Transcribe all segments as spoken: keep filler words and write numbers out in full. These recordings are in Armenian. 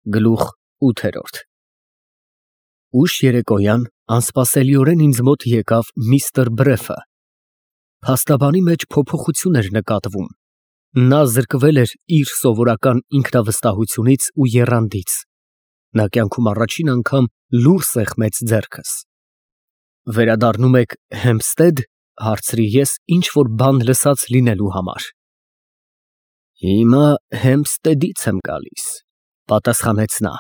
Գլուխ ութ։ Ուշ երեկոյան անսպասելիորեն ինձ մոտ եկավ միստր Բրեֆը։ Փաստաբանի մեջ փոփոխություն էր նկատվում. նա զրկվել էր իր սովորական ինքնավստահությունից ու եռանդից։ Նա կյանքում առաջին անգամ լուռ սեղմեց ձեռքս։ Վերադառնու՞մ եք Հեմփսթեդ, հարցրի ես ինչ֊որ բան լսած լինելու համար։ Հիմա Հեմփսթեդից եմ գալիս, պատասխանեց նա։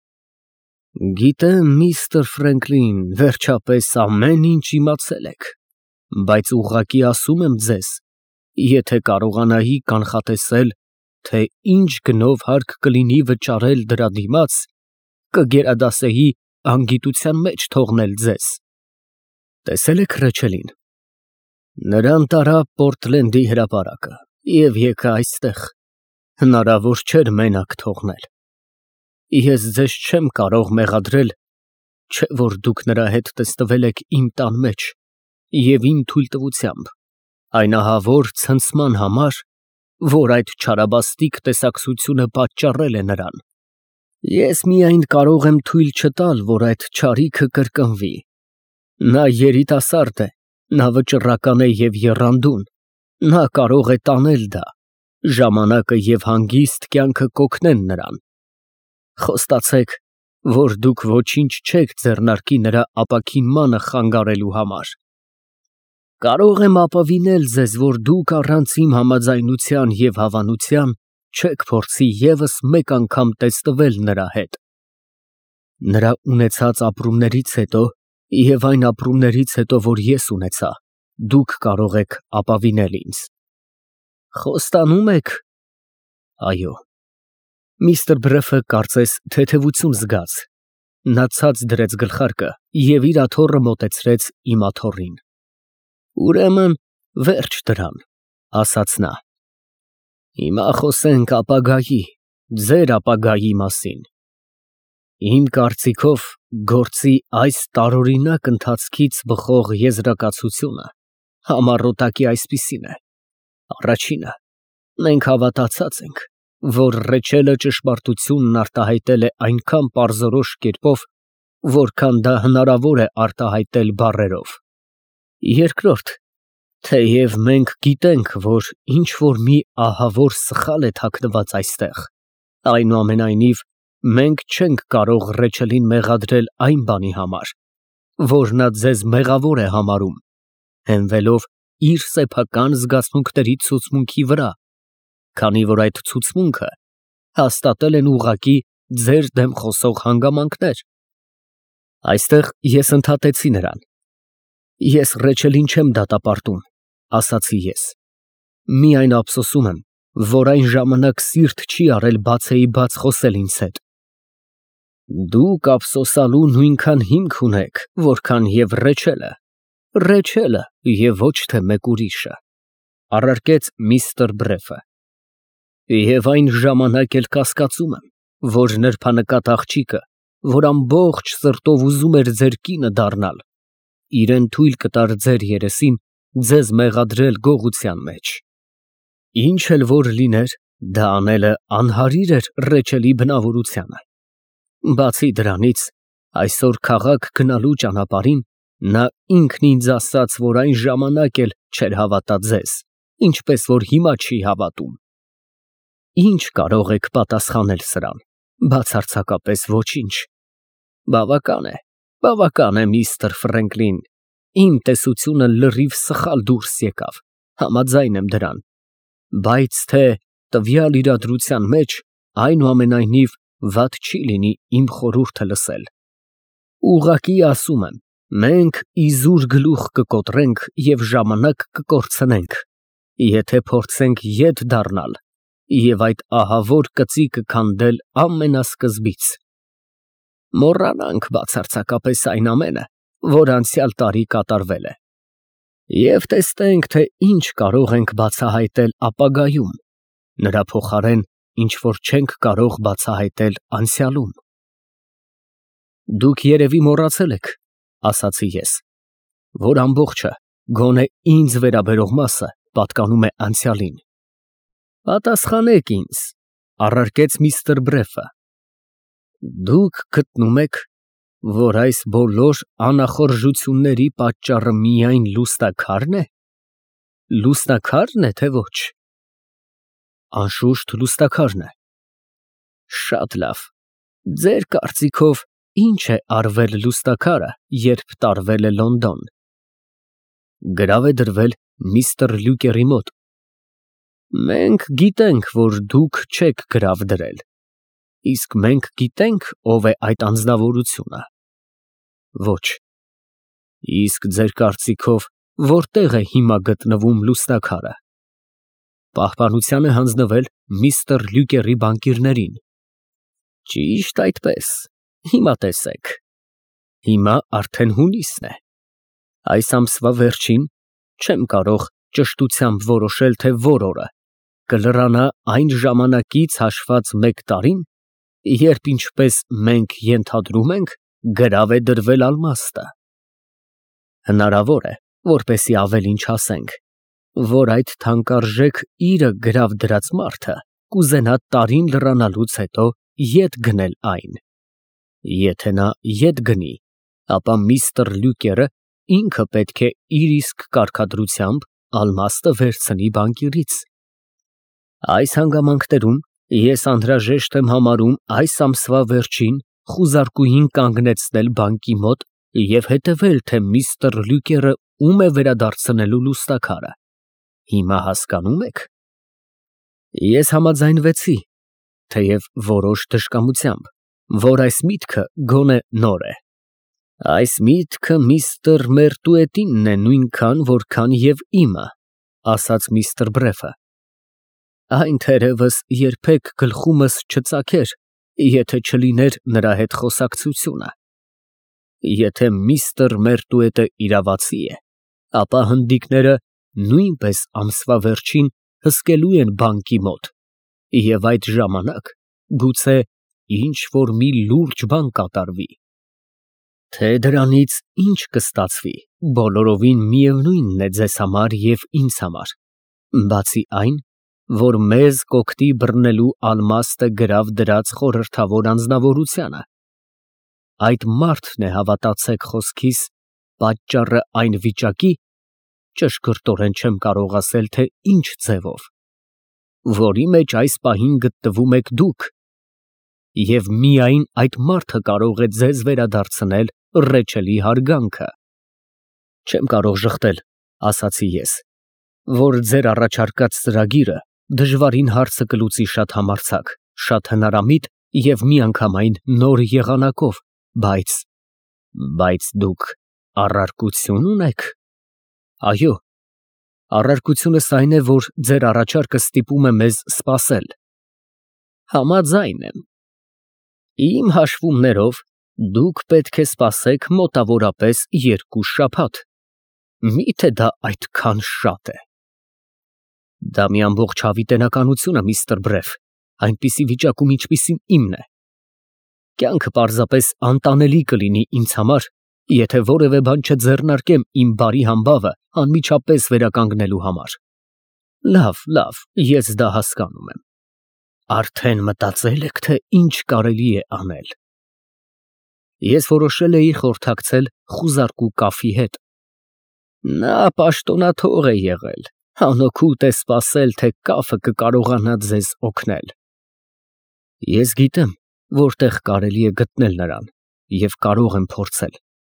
Գիտեմ, միստր Ֆրենկլին, վերջապես ամեն ինչ իմացել եք, բայց ուղղակի ասում եմ ձեզ, եթե կարողանայի կանխատեսել, թե ինչ գնով հարկ կլինի վճարել դրա դիմաց, կգերադասեի անգիտության մեջ թողնել ձեզ։ Տեսե՞լ եք Ռեչելին։ Նրան տարա Պորտլենդի հրապարակը և եկա այստեղ, հնարավոր չէր մենակ թողնել։ Ես ձեզ չեմ կարող մեղադրել, չէ որ դուք նրա հետ տեսնվել եք իմ տան մեջ և իմ թույլտվությամբ, այն ահավոր ցնցման համար, որ այդ չարաբաստիկ տեսակցությունը պատճառել է նրան։ Ես միայն կարող եմ թույլ չտալ, որ այդ չարիքը կրկնվի։ Նա երիտասարդ է, նա վճռական է և եռանդուն, նա կարող է տանել դա, ժամանակը և հանգիստ կյանքը կօգնեն նրան։ Խոստացեք, որ դուք ոչինչ չեք ձեռնարկի նրա ապաքինմանը խանգարելու համար։ Կարող եմ ապավինել ձեզ, որ դուք առանց իմ համաձայնության և հավանության չեք փորձի ևս մեկ անգամ տեսնվել նրա հետ։ Նրա ունեցած ապրումներից հետո և այն ապրումներից հետո, որ ես ունեցա, դուք կարող եք ապավինել ինձ։ Խոստանո՞ւմ եք։ Այո։ Միստր Բրեֆը կարծես թեթևություն զգաց, նա ցած դրեց գլխարկը և իր աթոռը մոտեցրեց իմ աթոռին։ Ուրեմն վերջ դրան, ասաց նա։ Հիմա խոսենք ապագայի, ձեր ապագայի մասին։ Իմ կարծիքով, գործի այս տարօրինակ ընթացքից բխող եզրակացությունը համառոտակի այսպիսին է. Առաջինը, մենք հավատացած ենք, որ Ռեչելը ճշմարտությունն արտահայտել է այնքան պարզորոշ կերպով, որքան դա հնարավոր է արտահայտել բառերով։ Երկրորդ, թեև մենք գիտենք, որ ինչ֊որ մի ահավոր սխալ է թաքնված այստեղ, այնուամենայնիվ մենք չենք կարող Ռեչելին մեղադրել այն բանի համար, որ նա ձեզ մեղավոր է համարում, հենվելով իր սեփական զգացմունքների ցուցմունքի վրա, քանի որ այդ ցուցմունքը հաստատել են ուղղակի ձեր դեմ խոսող հանգամանքներ։ Այստեղ ես ընդհատեցի նրան։ Ես Ռեչելին չեմ դատապարտում, ասացի ես։ Միայն ափսոսում եմ, որ այն ժամանակ սիրտ չի արել բացեիբաց խոսել ինձ հետ։ Դուք ափսոսալու նույնքան հիմք ունեք, որքան և Ռեչելը, Ռեչելը և ոչ թե մեկ ուրիշը, առարկեց միստր Բրեֆը։ Եվ այն ժամանակ էլ կասկածում եմ, որ նրբանկատ աղջիկը, որ ամբողջ սրտով ուզում էր ձեր կինը դառնալ, իրեն թույլ կտար ձեր երեսին ձեզ մեղադրել գողության մեջ։ Ինչ էլ որ լիներ, դա անելը անհարիր էր Ռեչելի բնավորությանը։ Բացի դրանից, այսօր քաղաք գնալու ճանապարհին նա ինքն ինձ ասաց, որ այն ժամանակ էլ չէր հավատա ձեզ, ինչպես որ հիմա չի հավատում։ Ինչ կարող եք պատասխանել սրան, բացարձակապես ոչինչ։ Բավական է, բավական է, միստր Ֆրենկլին, իմ տեսությունը լրիվ սխալ դուրս եկավ, համաձայն եմ դրան, բայց թե տվյալ իրադրության մեջ, այնուամենայնիվ, վատ չի լինի իմ խորհուրդը լսել։ Ուղղակի ասում եմ, մենք իզուր գլուխ կկոտրենք և ժամանակ կկորցնենք, եթե փորձենք ետ դառնալ և այդ ահավոր կծիկը քանդել ամենասկզբից։ Մոռանանք բացարձակապես այն ամենը, որ անցյալ տարի կատարվել է, և տեսնենք, թե ինչ կարող ենք բացահայտել ապագայում, նրա փոխարեն, ինչ որ չենք կարող բացահայտել անցյալում։ Դուք երևի մոռացել եք, ասացի ես, որ ամբողջը, գոնե ինձ վերաբերող մասը պատկանում է անցյալին։ Պատասխանեք ինձ, առարկեց միստր Բրեֆը։ Դուք գտնում եք, որ այս բոլոր անախորժությունների պատճառը միայն լուստաքա՞րն է։ Լուստաքա՞րն է, թե ոչ։ Անշուշտ լուստաքարն է։ Շատ լավ։ Ձեր կարծիքով ինչ է արվել լուստաքարը, երբ տարվել է Լոնդոն։ Գրավ է դրվել միստր Լյուկերի մոտ։ Մենք գիտենք, որ դուք չեք գրավ դրել, իսկ մենք գիտենք, ով է այդ անձնավորությունը։ Ոչ։ Իսկ ձեր կարծիքով որտեղ է հիմա գտնվում լուստաքարը։ Պահպանության է հանձնվել միստր Լյուկերի բանկիրներին։ Ճիշտ այդպես, հիմա տեսեք։ Հիմա արդեն հունիսն է։ Այս ամսվա վերջին չեմ կարող ճշտությամբ որոշել, թե որ օրը կլրանա այն ժամանակից հաշված մեկ տարին, երբ ինչպես մենք ենթադրում ենք, գրավ է դրվել ալմաստը։ Հնարավոր է, որպեսզի ավելին չասենք, որ այդ թանկարժեք իրը գրավ դրած մարդը կուզենա տարին լրանալուց հետո ետ գնել այն։ Եթե նա ետ գնի, ապա միստր Լյուկերը ինքը պետք է իր իսկ կարգադրությամբ ալմաստը վերցնի բանկիրից։ Այս հանգամանքներում ես անհրաժեշտ եմ համարում այս ամսվա վերջին խուզարկուհին կանգնեցնել բանկի մոտ և հետևել, թե միստր Լյուկերը ում է վերադարձնելու լուստաքարը։ Հիմա հասկանում եք։ Ես համաձայնվեցի, թեև որոշ դժկամությամբ, որ այս միտքը գոնե նոր է։ Այս միտքը միստր Մերտուետինն է նույնքան, որքան և իմը, ասաց միստր Բրեֆը։ Այն թերևս երբեք գլխումս չծագեր, եթե չլիներ նրա հետ խոսակցությունը։ Եթե միստր Մերտուետը իրավացի է, ապա հնդիկները նույնպես ամսվա վերջին հսկելու են բանկի մոտ, և այդ ժամանակ գուցե ինչ-որ մի լուրջ բան կատարվի։ Թե դրանից ինչ կստացվի, բոլորովին միևնույնն է ձեզ համար և ինձ համար, բացի այն, որ մեզ կօգնի բռնելու ալմաստը գրավ դրած խորհրդավոր անձնավորությանը։ Այդ մարդն է, հավատացեք խոսքիս, պատճառը այն վիճակի, ճշգրտորեն չեմ կարող ասել, թե ինչ ձևով, որի մեջ այս պահին գտնվում եք դուք, և միայն այդ մարդը կարող է ձեզ վերադարձնել ռեչելի հարգանքը։ Չեմ կարող ժխտել, ասացի ես, որ ձեր առաջարկած ծրագիրը դժվարին հարցը կլուծի շատ համարձակ, շատ հնարամիտ և միանգամայն նոր եղանակով, բայց… Բայց դուք առարկություն ունե՞ք։ Այո, առարկությունս այն է, որ ձեր առաջարկը ստիպում է մեզ սպասել։ Համաձայն եմ։ Իմ հաշվումներով դուք պետք է սպասեք մոտավորապես երկու շաբաթ։ Մի՞թե դա այդքան շատ է։ Դա մի ամբողջ հավիտենականություն է, միստր Բրեֆ, այնպիսի վիճակում, ինչպիսին իմն է։ Կյանքը պարզապես անտանելի կլինի ինձ համար, եթե որևէ բան չձեռնարկեմ իմ բարի համբավը անմիջապես վերականգնելու համար։ Լավ, լավ, ես դա հասկանում եմ։ Արդեն մտածե՞լ եք, թե ինչ կարելի է անել։ Ես որոշել էի խորհրդակցել խուզարկու կաֆի հետ։ Նա պաշտոնաթող է եղել, անօգուտ է սպասել, թե կաֆը կկարողանա ձեզ օգնել։ Ես գիտեմ, որտեղ կարելի է գտնել նրան, և կարող եմ փորձել։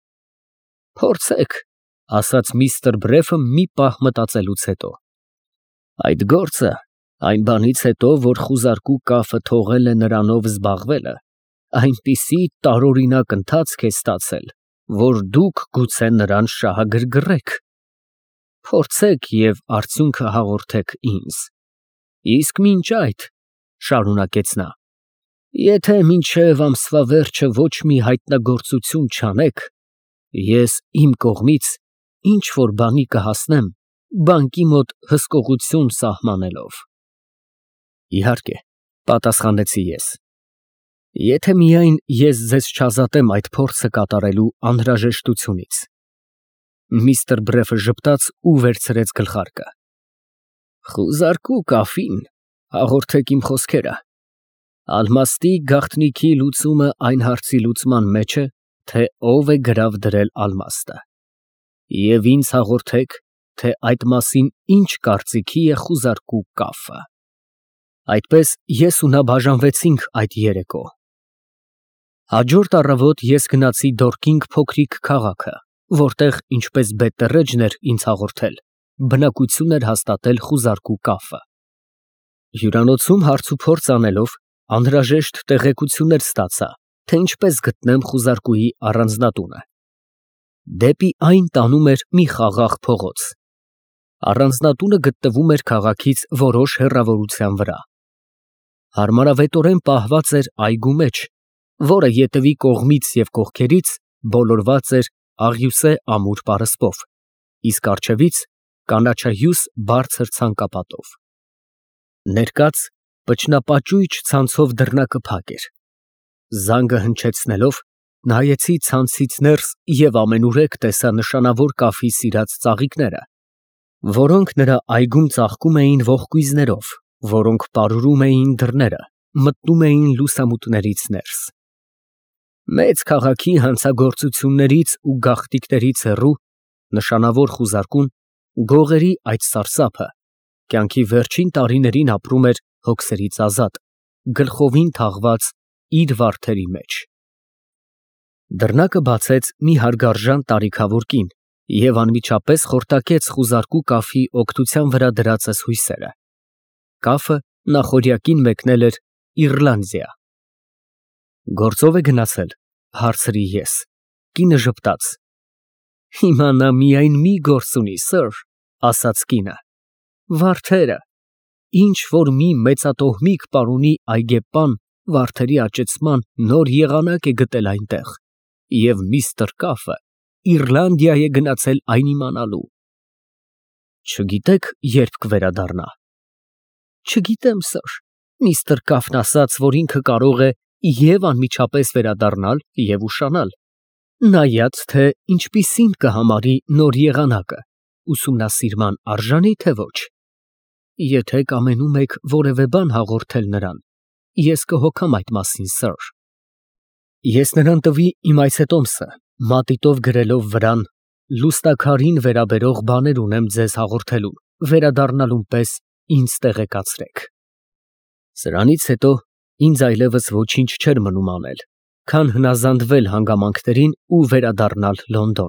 Փորձեք, ասաց միստր Բրեֆը մի պահ մտածելուց հետո։ Այդ գործը, այն բանից հետո, որ խուզարկու կաֆը թողել է նրանով զբաղվելը, այնպիսի տարօրինակ ընթացք է ստացել, որ դուք գուցե նրան շահագրգռեք։ Փորձեք և արդյունքը հաղորդեք ինձ։ Իսկ մինչ այդ, շարունակեց նա, եթե մինչև ամսվա վերջը ոչ մի հայտնագործություն չանեք, ես իմ կողմից ինչ֊որ բանի կհասնեմ, բանկի մոտ հսկողություն սահմանելով։ Իհարկե, պատասխանեցի ես։ Եթե միայն ես ձեզ չազատեմ այդ փորձը կատարելու անհրաժեշտությունից։ Միստր Բրեֆը ժպտաց ու վերցրեց գլխարկը։ Խուզարկու կաֆին, հաղորդեք իմ խոսքերը, Ալմաստի գաղտնիքի լուծումը այն հարցի լուծման մեջ է, թե ով է գրավ դրել ալմաստը, և ինձ հաղորդեք, թե այդ մասին ինչ կարծիքի է խուզարկու կաֆը։ Այդպես ես ու նա բաժանվեցինք այդ երեկո։ Հաջորդ առավոտ ես գնացի Դորկինգ փոքրիկ քաղաքը, որտեղ, ինչպես Բետտերեջն էր ինձ հաղորդել, բնակություն էր հաստատել խուզարկու կաֆը։ Հյուրանոցում հարցուփորձ անելով անհրաժեշտ տեղեկություններ ստացա, թե ինչպես գտնեմ խուզարկուի առանձնատունը։ Դեպի այն տանում էր մի խաղաղ փողոց։ Առանձնատունը գտնվում էր քաղաքից որոշ հեռավորության վրա։ Հարմարավետորեն պահված էր այգու մեջ, որը ետևի կողմից և կողքերից բոլորված էր աղյուսե ամուր պարսպով, իսկ առջևից կանաչահյուս բարձր ցանկապատով։ Ներկած պճնապաճույճ ցանցով դռնակը փակ էր։ Զանգը հնչեցնելով նայեցի ցանցից ներս և ամենուրեք տեսա նշանավոր կաֆի սիրած ծաղիկները, որոնք նրա այգում ծաղկում էին ողկույզներով, որոնք պարուրում էին դռները, մտնում էին լուսամուտներից ներս։ Մեծ քաղաքի հանցագործություններից ու գաղտնիքներից հեռու, նշանավոր խուզարկուն, գողերի այդ սարսափը, կյանքի վերջին տարիներին ապրում էր հոգսերից ազատ, գլխովին թաղված իր վարդերի մեջ։ Դռնակը բացեց մի հարգարժան տարիքավոր կին և անմիջապես խորտակեց խուզարկու կաֆի օգնության վրա դրածս հույսերը։ Կաֆը նախօրյակին մեկնել էր Իռլանդիա։ Գործո՞վ է գնացել, հարցրի ես։ Կինը ժպտաց։ Հիմա նա միայն մի գործ ունի, սըր, ասաց կինը։ Վարդերը, ինչ որ մի մեծատոհմիկ պարոնի այգեպան վարդերի աճեցման նոր եղանակ է գտել այնտեղ, և միստր Կաֆը Իռլանդիա է գնացել այն իմանալու։ Չգիտեք, երբ կվերադառնա։ Չգիտեմ, սըր, միստր Կաֆն ասաց, որ ինքը կարող է և անմիջապես վերադառնալ, և ուշանալ, նայած թե ինչպիսին կհամարի նոր եղանակը, ուսումնասիրման արժանի թե ոչ։ Եթե կամենում եք որևէ բան հաղորդել նրան, ես կհոգամ այդ մասին, սըր։ Ես նրան տվի իմ այցետոմսը, մատիտով գրելով վրան. լուստաքարին վերաբերող բաներ ունեմ ձեզ հաղորդելու, վերադառնալուն պես ինձ տեղեկացրեք։ Սրանից հետո ինձ այլևս ոչինչ չէր մնում անել, քան հնազանդվել հանգամանքներին ու վերադառնալ Լոնդոն։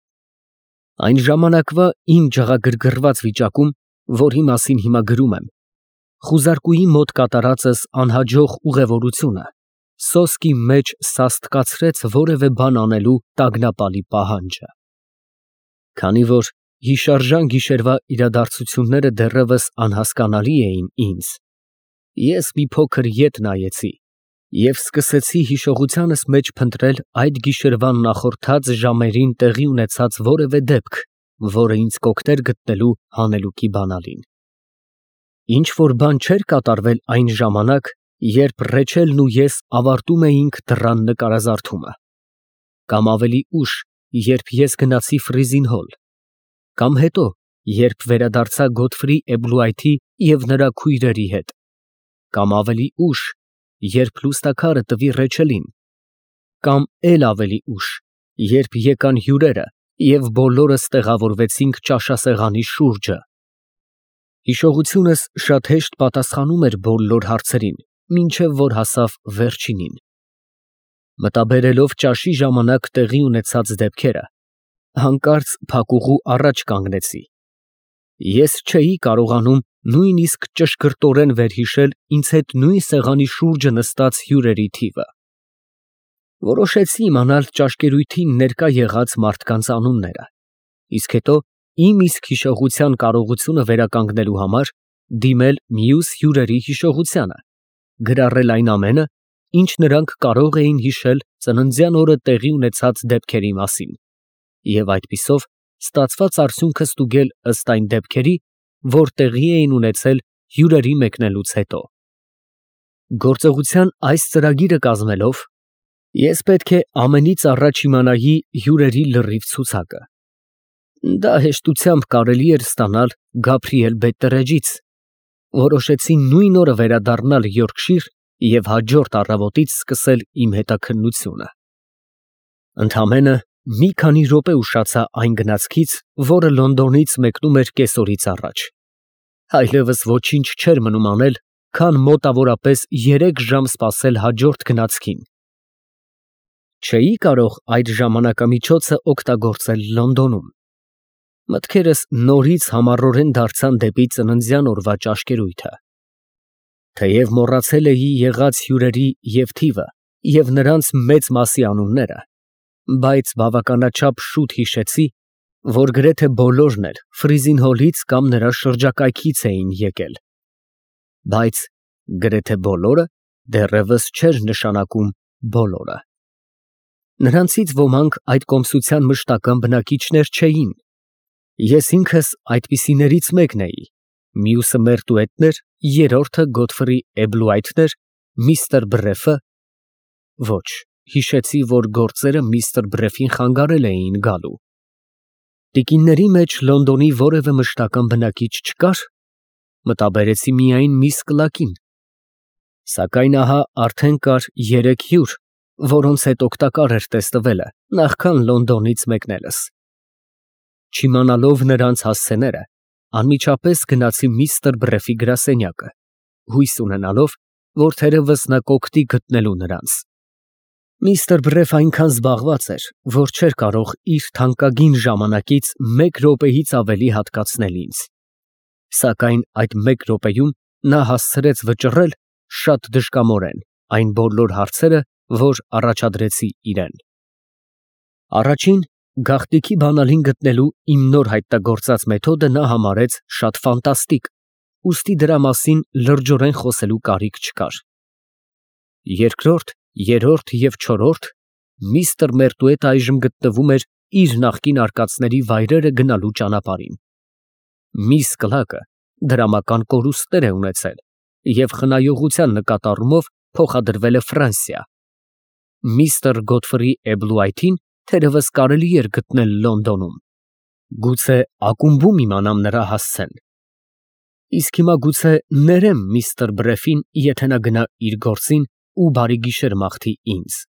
Այն ժամանակվա իմ ջղագրգռված վիճակում, որի մասին հիմա գրում եմ, խուզարկուի մոտ կատարածս անհաջող ուղևորությունը սոսկի մեջ սաստկացրեց որևէ բան անելու տագնապալի պահանջը։ Քանի որ հիշարժան գիշերվա իրադարձությունները դեռևս անհասկանալի էին ինձ, ես մի փոքր ետ նայեցի և սկսեցի հիշողությանս մեջ փնտրել այդ գիշերվան նախորդած ժամերին տեղի ունեցած որևէ դեպք, որը ինձ կօգներ գտնելու հանելուկի բանալին։ Ինչ֊որ բան չէր կատարվել այն ժամանակ, երբ Ռեչելն ու ես ավարտում էինք դռան նկարազարդումը, կամ ավելի ուշ, երբ ես գնացի Ֆրիզին Հոլ, կամ հետո, երբ վերադարձա Գոթֆրի Էբլուայթի և նրա քույրերի հետ, կամ ավելի ուշ, երբ լուստաքարը տվի Ռեչելին, կամ էլ ավելի ուշ, երբ եկան հյուրերը և բոլորս տեղավորվեցինք ճաշասեղանի շուրջը։ Հիշողությունս շատ հեշտ պատասխանում էր բոլոր հարցերին, մինչև որ հասավ վերջինին։ Մտաբերելով ճաշի ժամանակ տեղի ունեցած դեպքերը, հանկարծ փակուղու առաջ կանգնեցի։ Ես չէի կարողանում նույնիսկ ճշգրտորեն վերհիշել ինձ հետ նույն սեղանի շուրջը նստած հյուրերի թիվը։ Որոշեցի իմանալ ճաշկերույթին ներկա եղած մարդկանց անունները, իսկ հետո իմ իսկ հիշողության կարողությունը վերականգնելու համար դիմել մյուս հյուրերի հիշողությանը, գրառել այն ամենը, ինչ նրանք կարող էին հիշել ծննդյան օրը տեղի ունեցած դեպքերի մասին, և այդպիսով ստացված արդյունքը ստուգել ըստ այն դեպքերի, որ տեղի էին ունեցել հյուրերի մեկնելուց հետո։ Գործողության այս ծրագիրը կազմելով, ես պետք է ամենից առաջ իմանայի հյուրերի լրիվ ցուցակը։ Դա հեշտությամբ կարելի էր ստանալ Գաբրիել Բետտերեջից։ Որոշեցի նույն օրը վերադառնալ Յորքշիր և հաջորդ առավոտից սկսել իմ հետաքննությունը։ Ընդամենը մի քանի րոպե ուշացա այն գնացքից, որը Լոնդոնից մեկնում էր կեսօրից առաջ, այլևս ոչինչ չէր մնում անել, քան մոտավորապես երեք ժամ սպասել հաջորդ գնացքին։ Չէի՞ կարող այդ ժամանակամիջոցը օգտագործել Լոնդոնում։ Մտքերս նորից համառորեն դարձան դեպի ծննդյան օրվա ճաշկերույթը։ Թեև մոռացել էի եղած հյուրերի և թիվը և նրանց մեծ մասի անունները, բայց բավականաչափ շուտ հիշեցի, որ գրեթե բոլորն էլ Ֆրիզինհոլից կամ նրա շրջակայքից էին եկել, բայց գրեթե բոլորը դեռևս չէր նշանակում բոլորը։ Նրանցից ոմանք այդ կոմսության մշտական բնակիչներ չէին, ես ինքս այդպիսիներից մեկն էի, մյուսը մերտուետն էր, երրորդը Գոթֆրի Էբլուայթն էր, միստր Բրեֆը… Ոչ, հիշեցի, որ գործերը միստր Բրեֆին խանգարել էին գալու։ Տիկինների մեջ Լոնդոնի որևէ մշտական բնակիչ չկա՞ր, մտաբերեցի միայն միս Կլակին, սակայն ահա արդեն կար երեք հյուր, որոնց հետ օգտակար էր տեսնվելը նախքան Լոնդոնից մեկնելս։ Չիմանալով նրանց հասցեները, անմիջապես գնացի միստր Բրեֆի գրասենյակը, հույս ունենալով, որ թերևս նա կօգնի գտնելու նրանց։ Միստր Բրեֆն այնքան զբաղված էր, որ չէր կարող իր թանկագին ժամանակից մեկ րոպեից ավելի հատկացնել ինձ, սակայն այդ մեկ րոպեում նա հասցրեց վճռել շատ դժկամորեն այն բոլոր հարցերը, որ առաջադրեցի իրան։ Առաջին, գաղտնիքի բանալին գտնելու իմ նոր հայտնագործած մեթոդը նա համարեց շատ ֆանտաստիկ, ուստի դրա մասին լրջորեն խոսելու կարիք չկար։ Երկրորդ, երրորդ և չորրորդ, միստր Մերտուետը այժմ գտնվում էր իր նախկին արկածների վայրերը գնալու ճանապարհին։ Միս Կլակը դրամական կորուստներ է ունեցել և խնայողության նկատառումով փոխադրվել է Ֆրանսիա։ Միստր Գոթֆրի Էբլուայթին թերևս կարելի էր գտնել Լոնդոնում, գուցե ակումբում իմանամ նրա հասցեն։ Իսկ հիմա գուցե ներեմ միստր Բրեֆին, եթե նա գնա իր գործին ու բարի գիշեր մաղթի ինձ։